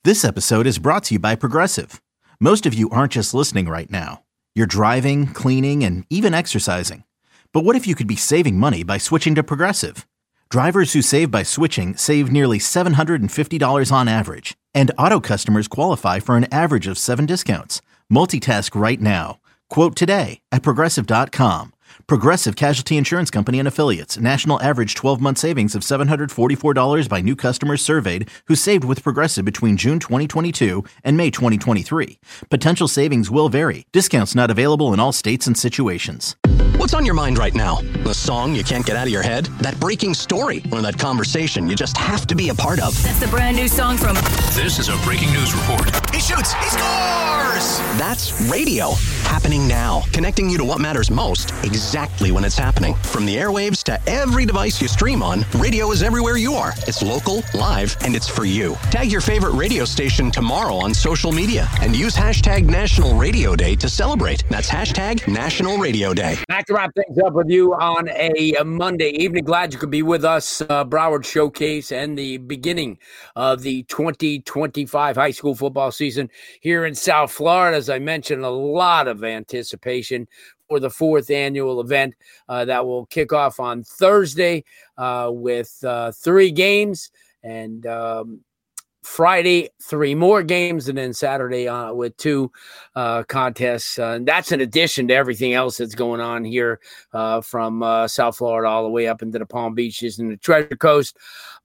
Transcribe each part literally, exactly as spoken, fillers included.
This episode is brought to you by Progressive. Most of you aren't just listening right now. You're driving, cleaning, and even exercising. But what if you could be saving money by switching to Progressive? Drivers who save by switching save nearly seven hundred fifty dollars on average. And auto customers qualify for an average of seven discounts. Multitask right now. Quote today at Progressive dot com. Progressive Casualty Insurance Company and Affiliates. National average twelve-month savings of seven hundred forty-four dollars by new customers surveyed who saved with Progressive between June twenty twenty-two and May twenty twenty-three. Potential savings will vary. Discounts not available in all states and situations. What's on your mind right now? The song you can't get out of your head? That breaking story? Or that conversation you just have to be a part of? That's the brand new song from... This is a breaking news report. He shoots! He scores! That's radio. Happening now. Connecting you to what matters most exactly when it's happening. From the airwaves to every device you stream on, radio is everywhere you are. It's local, live, and it's for you. Tag your favorite radio station tomorrow on social media and use hashtag National Radio Day to celebrate. That's hashtag National Radio Day. Back to wrap things up with you on a Monday evening. Glad you could be with us. Uh, Broward Showcase and the beginning of the twenty twenty-five high school football season here in South Florida. As I mentioned, a lot of anticipation for the fourth annual event uh, that will kick off on Thursday uh, with uh, three games and um, Friday, three more games, and then Saturday uh, with two uh, contests. Uh, and that's in addition to everything else that's going on here uh, from uh, South Florida all the way up into the Palm Beaches and the Treasure Coast.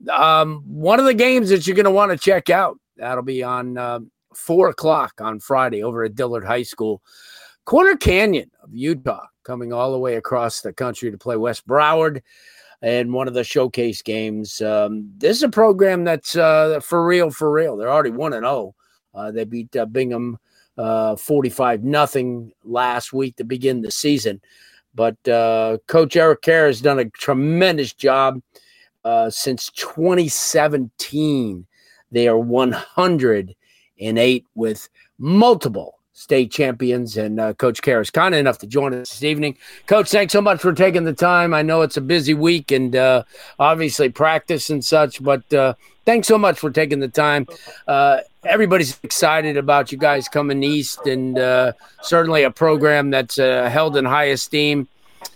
Um, one of the games that you're going to want to check out, that'll be on uh, four o'clock on Friday over at Dillard High School. Corner Canyon of Utah coming all the way across the country to play West Broward in one of the showcase games. Um, this is a program that's uh, for real, for real. They're already one and oh. Uh, they beat uh, Bingham uh, forty-five nothing last week to begin the season. But uh, Coach Eric Kerr has done a tremendous job uh, since twenty seventeen. They are one hundred eight with multiple state champions, and uh, Coach Kerr is kind enough to join us this evening. Coach, thanks so much for taking the time. I know it's a busy week and uh, obviously practice and such, but uh, thanks so much for taking the time. Uh, everybody's excited about you guys coming east, and uh, certainly a program that's uh, held in high esteem.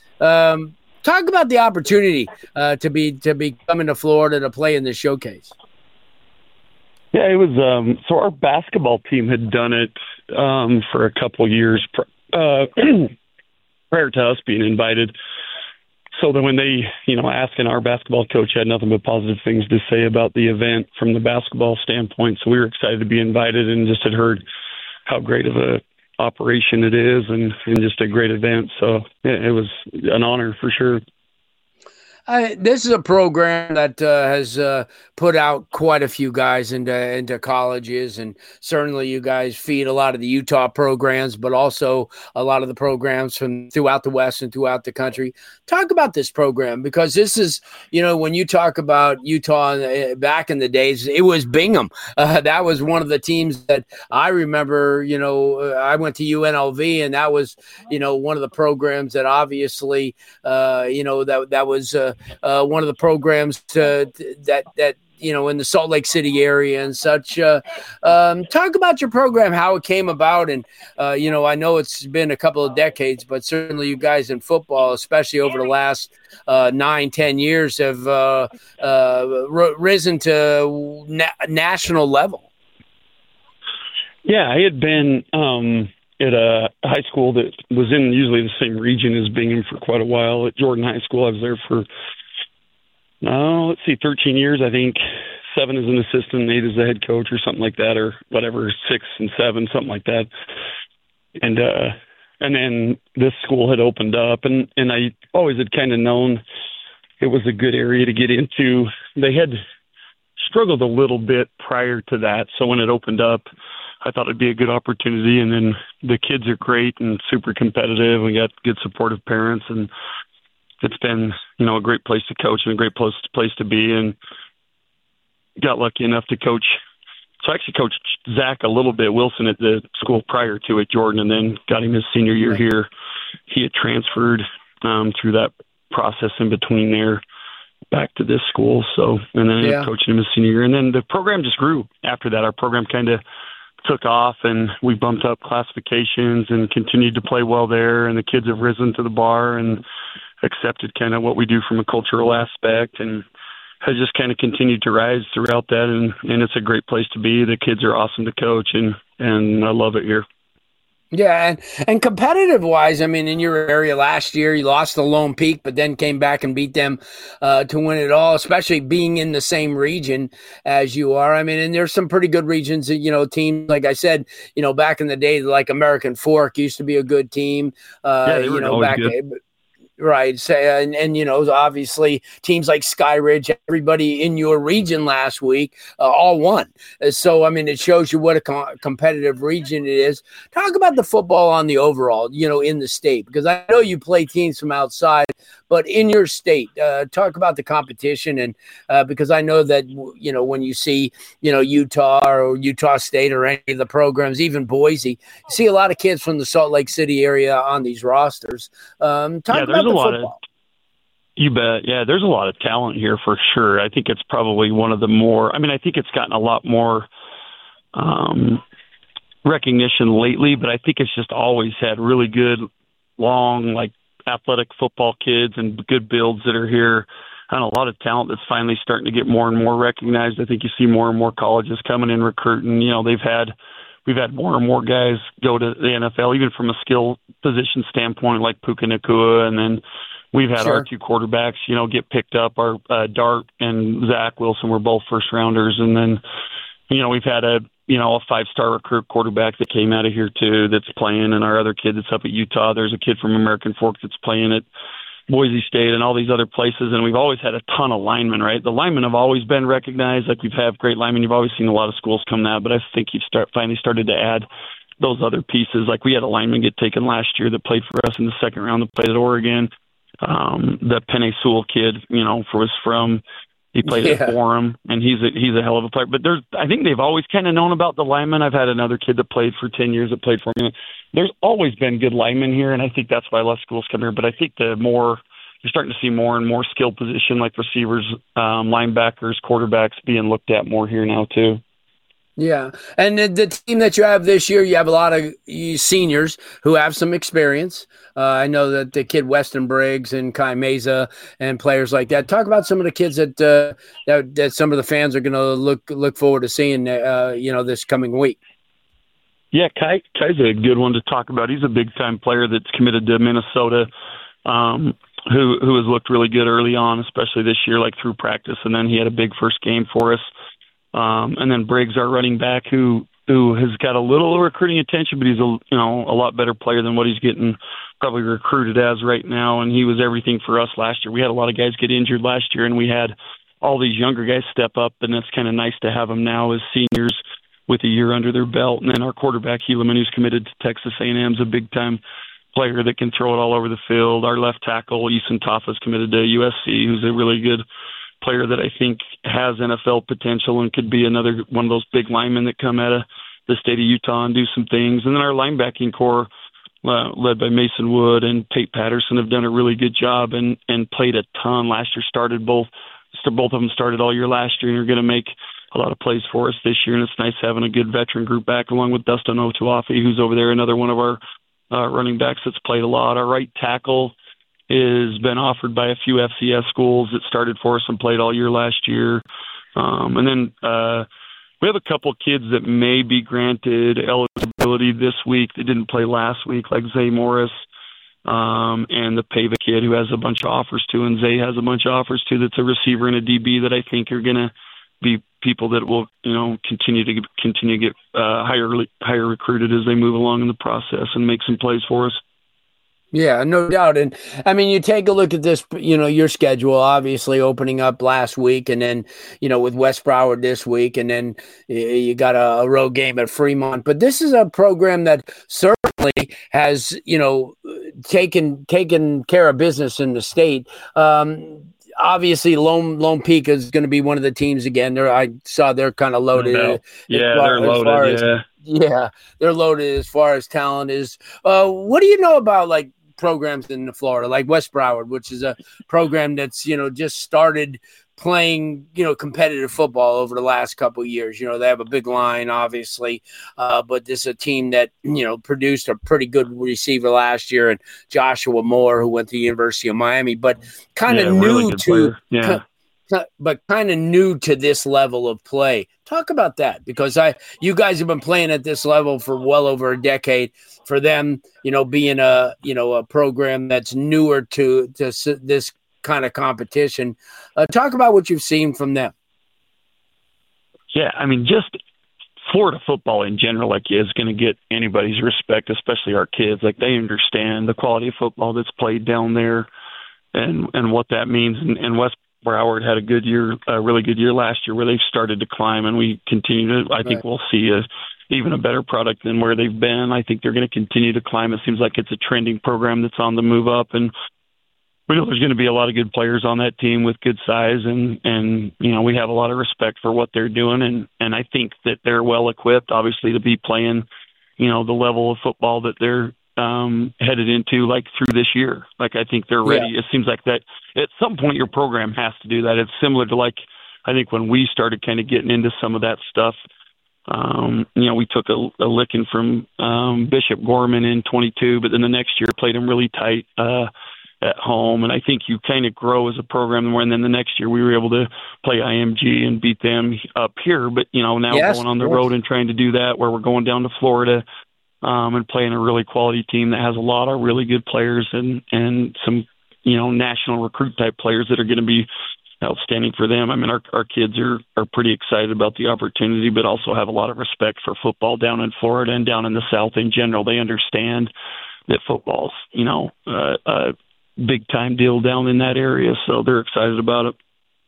Um, talk about the opportunity uh, to be to be coming to Florida to play in the showcase. Yeah, it was um, – so our basketball team had done it um, for a couple years uh, prior to us being invited. So then when they, you know, asking our basketball coach had nothing but positive things to say about the event from the basketball standpoint. So we were excited to be invited and just had heard how great of a operation it is and, and just a great event. So yeah, it was an honor for sure. Uh, this is a program that uh, has uh, put out quite a few guys into into colleges, and certainly you guys feed a lot of the Utah programs, but also a lot of the programs from throughout the West and throughout the country. Talk about this program, because this is, you know, when you talk about Utah uh, back in the days, it was Bingham. Uh, that was one of the teams that I remember. You know, I went to U N L V, and that was, you know, one of the programs that obviously, uh, you know, that that was. Uh, Uh, one of the programs to, to, that that you know in the Salt Lake City area and such. Uh, um, talk about your program, how it came about, and uh, you know I know it's been a couple of decades, but certainly you guys in football, especially over the last uh, nine, ten years, have uh, uh, r- risen to na- national level. Yeah, I had been um, at a high school that was in usually the same region as Bingham for quite a while. At Jordan High School, I was there for, oh, let's see, thirteen years, I think. Seven as an assistant, eight as the head coach or something like that, or whatever, six and seven, something like that. And uh, and then this school had opened up, and, and I always had kind of known it was a good area to get into. They had struggled a little bit prior to that, so when it opened up, I thought it'd be a good opportunity. And then the kids are great and super competitive. We got good supportive parents, and it's been, you know, a great place to coach and a great place place to be. And got lucky enough to coach. So I actually coached Zach a little bit, Wilson, at the school prior to at Jordan, and then got him his senior year here. He had transferred um, through that process in between there. back to this school. So, and then I ended Yeah. up coaching him his senior year. And then the program just grew after that. Our program kind of took off, and we bumped up classifications and continued to play well there. And the kids have risen to the bar and accepted kind of what we do from a cultural aspect, and has just kind of continued to rise throughout that. And, and it's a great place to be. The kids are awesome to coach, and, and I love it here. Yeah, and, and competitive wise, I mean, in your area last year, you lost to Lone Peak, but then came back and beat them uh, to win it all, especially being in the same region as you are. I mean, and there's some pretty good regions, you know, teams, like I said, you know, back in the day, like American Fork used to be a good team. Uh, Yeah, they were you know, always back. good. Right. Say, and, and, you know, obviously teams like Sky Ridge, everybody in your region last week, uh, all won. Uh, So, I mean, it shows you what a com- competitive region it is. Talk about the football on the overall, you know, in the state, because I know you play teams from outside, but in your state, uh, talk about the competition. And uh, because I know that, you know, when you see, you know, Utah or Utah State or any of the programs, even Boise, you see a lot of kids from the Salt Lake City area on these rosters. Um, talk Yeah, about there's the a lot football. of You bet. Yeah, there's a lot of talent here for sure. I think it's probably one of the more, I mean, I think it's gotten a lot more um, recognition lately, but I think it's just always had really good, long, like athletic football kids and good builds that are here. And a lot of talent that's finally starting to get more and more recognized. I think you see more and more colleges coming in recruiting. You know, they've had, we've had more and more guys go to the N F L, even from a skill position standpoint, like Puka Nacua, and then we've had Sure. our two quarterbacks, you know, get picked up. Our uh, Dart and Zach Wilson were both first rounders. And then, you know, we've had a, you know, a five-star recruit quarterback that came out of here too that's playing. And our other kid that's up at Utah, there's a kid from American Fork that's playing at Boise State and all these other places. And we've always had a ton of linemen, right? The linemen have always been recognized. Like we've had great linemen. You've always seen a lot of schools come out, but I think you've start, finally started to add those other pieces. Like we had a lineman get taken last year that played for us in the second round that played at Oregon. Um, the Penny Sewell kid, you know, for, was from, he played Yeah. at Forum, and he's a, he's a hell of a player. But there's, I think they've always kind of known about the linemen. I've had another kid that played for ten years that played for me. There's always been good linemen here, and I think that's why a lot of schools come here. But I think the more, you're starting to see more and more skill position like receivers, um, linebackers, quarterbacks being looked at more here now too. Yeah. And the, the team that you have this year, you have a lot of you seniors who have some experience. Uh, I know that the kid Weston Briggs and Kai Meza and players like that. Talk about some of the kids that uh, that, that some of the fans are going to look look forward to seeing, uh, you know, this coming week. Yeah, Kai, Kai's a good one to talk about. He's a big-time player that's committed to Minnesota, um, who who has looked really good early on, especially this year, like through practice. And then he had a big first game for us. Um, and then Briggs, our running back, who who has got a little recruiting attention, but he's a you know a lot better player than what he's getting probably recruited as right now. And he was everything for us last year. We had a lot of guys get injured last year, and we had all these younger guys step up, and it's kind of nice to have them now as seniors with a year under their belt. And then our quarterback, Helaman, who's committed to Texas A and M, is a big-time player that can throw it all over the field. Our left tackle, Eason Taffa, is committed to U S C, who's a really good player that I think has N F L potential and could be another one of those big linemen that come out of the state of Utah and do some things. And then our linebacking core, uh, led by Mason Wood and Tate Patterson, have done a really good job and, and played a ton. Last year started both, so both of them started all year last year and are going to make a lot of plays for us this year. And it's nice having a good veteran group back along with Dustin Otuafi, who's over there, another one of our uh, running backs that's played a lot. Our right tackle has been offered by a few F C S schools that started for us and played all year last year. Um, and then uh, we have a couple kids that may be granted eligibility this week that didn't play last week, like Zay Morris um, and the Pava kid who has a bunch of offers too, and Zay has a bunch of offers too. That's a receiver and a D B that I think are going to be people that will, you know, continue to continue to get uh, higher higher recruited as they move along in the process and make some plays for us. Yeah, no doubt. And I mean, you take a look at this, you know, your schedule obviously opening up last week and then, you know, with West Broward this week, and then you got a, a road game at Fremont. But this is a program that certainly has, you know, taken taken care of business in the state. Um, obviously, Lone Lone Peak is going to be one of the teams again. They're, I saw they're kind of loaded. No yeah, far, they're loaded. as, yeah. Yeah, they're loaded as far as talent is. Uh, what do you know about like programs in Florida, like West Broward, which is a program that's, you know, just started playing, you know, competitive football over the last couple of years. You know, they have a big line, obviously, uh, but this is a team that, you know, produced a pretty good receiver last year, and Joshua Moore, who went to the University of Miami, but kind of yeah, new really to, yeah. but kind of new to this level of play. Talk about that, because I, you guys have been playing at this level for well over a decade. For them, you know, being a, you know, a program that's newer to, to this kind of competition. Uh, talk about what you've seen from them. Yeah, I mean, just Florida football in general, like, is going to get anybody's respect, especially our kids. Like, they understand the quality of football that's played down there and and what that means. And, and West Broward had a good year, a really good year last year, where they've started to climb, and we continue to, I think right. we'll see a, even a better product than where they've been. I think they're going to continue to climb. It seems like it's a trending program that's on the move up, and we know there's going to be a lot of good players on that team with good size, and, and you know, we have a lot of respect for what they're doing, and, and I think that they're well equipped, obviously, to be playing, you know, the level of football that they're um, headed into, like, through this year. Like, I think they're ready. Yeah. It seems like that at some point your program has to do that. It's similar to, like, I think when we started kind of getting into some of that stuff, um, you know, we took a, a licking from um, Bishop Gorman in twenty-two, but then the next year played them really tight uh, at home. And I think you kind of grow as a program more. And then the next year we were able to play I M G and beat them up here. But, you know, now yes, going on the road and trying to do that, where we're going down to Florida um, and playing a really quality team that has a lot of really good players and, and some, you know, national recruit type players that are going to be outstanding for them. I mean, our our kids are, are pretty excited about the opportunity, but also have a lot of respect for football down in Florida and down in the South in general. They understand that football's, you know, uh, a big time deal down in that area, so they're excited about it.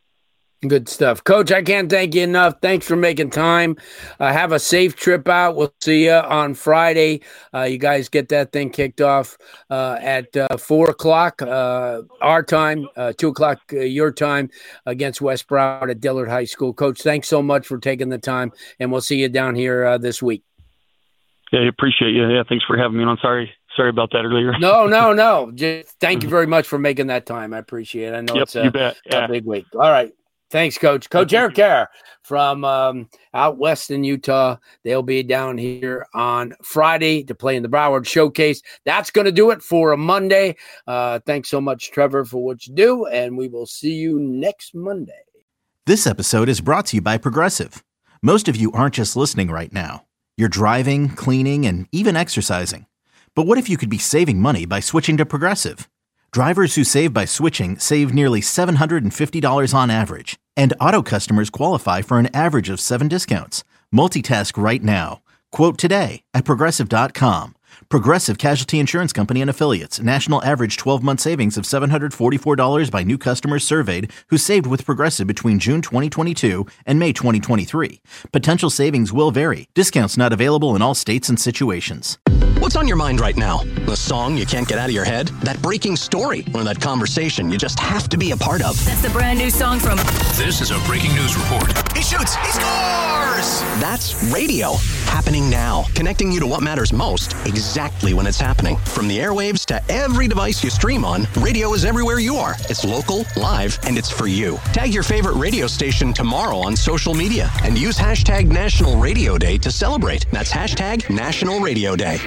Good stuff. Coach, I can't thank you enough. Thanks for making time. Uh, have a safe trip out. We'll see you on Friday. Uh, you guys get that thing kicked off uh, at uh, four o'clock uh, our time, uh, two o'clock uh, your time, against West Broward at Dillard High School. Coach, thanks so much for taking the time, and we'll see you down here uh, this week. Yeah, I appreciate you. Yeah, thanks for having me on. Sorry. Sorry about that earlier. No, no, no. Just thank you very much for making that time. I appreciate it. I know yep, it's a, yeah. a big week. All right. Thanks, Coach. Coach Eric Carr from um, out west in Utah. They'll be down here on Friday to play in the Broward Showcase. That's going to do it for a Monday. Uh, thanks so much, Trevor, for what you do, and we will see you next Monday. This episode is brought to you by Progressive. Most of you aren't just listening right now. You're driving, cleaning, and even exercising. But what if you could be saving money by switching to Progressive? Drivers who save by switching save nearly seven hundred fifty dollars on average. And auto customers qualify for an average of seven discounts. Multitask right now. Quote today at Progressive dot com. Progressive Casualty Insurance Company and Affiliates. National average twelve-month savings of seven hundred forty-four dollars by new customers surveyed who saved with Progressive between June twenty twenty-two and May twenty twenty-three. Potential savings will vary. Discounts not available in all states and situations. What's on your mind right now? The song you can't get out of your head? That breaking story? Or that conversation you just have to be a part of? That's the brand new song from... This is a breaking news report. He shoots! He scores! That's radio. Happening now. Connecting you to what matters most, exactly when it's happening. From the airwaves to every device you stream on, radio is everywhere you are. It's local, live, and it's for you. Tag your favorite radio station tomorrow on social media and use hashtag National Radio Day to celebrate. That's hashtag National Radio Day.